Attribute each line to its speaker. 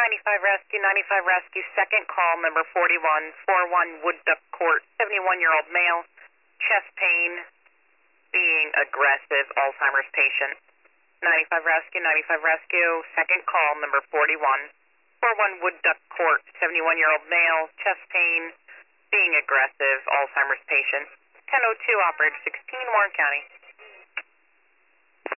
Speaker 1: 95 Rescue, second call, number 41 Wood Duck Court, 71-year-old male, chest pain, being aggressive, Alzheimer's patient. 95 Rescue, second call, number 41 Wood Duck Court, 71-year-old male, chest pain, being aggressive, Alzheimer's patient. 10:02, operator 16, Warren County.